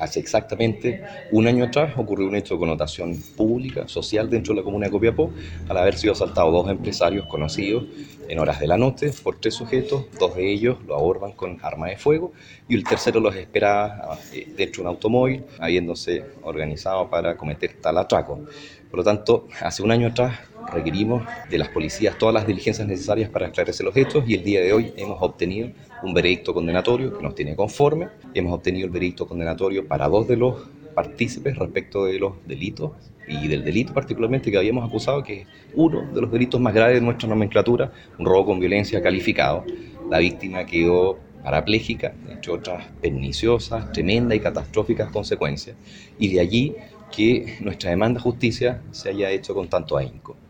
Hace exactamente un año atrás ocurrió un hecho de connotación pública, social dentro de la comuna de Copiapó, al haber sido asaltados dos empresarios conocidos en horas de la noche por tres sujetos. Dos de ellos lo abordan con arma de fuego y el tercero los espera dentro de un automóvil, habiéndose organizado para cometer tal atraco. Por lo tanto, hace un año atrás requerimos de las policías todas las diligencias necesarias para esclarecer los hechos y el día de hoy hemos obtenido un veredicto condenatorio que nos tiene conforme. Hemos obtenido el veredicto condenatorio para dos de los partícipes respecto de los delitos y del delito particularmente que habíamos acusado, que es uno de los delitos más graves de nuestra nomenclatura, un robo con violencia calificado. La víctima quedó parapléjica, entre otras perniciosas, tremendas y catastróficas consecuencias, y de allí que nuestra demanda de justicia se haya hecho con tanto ahínco.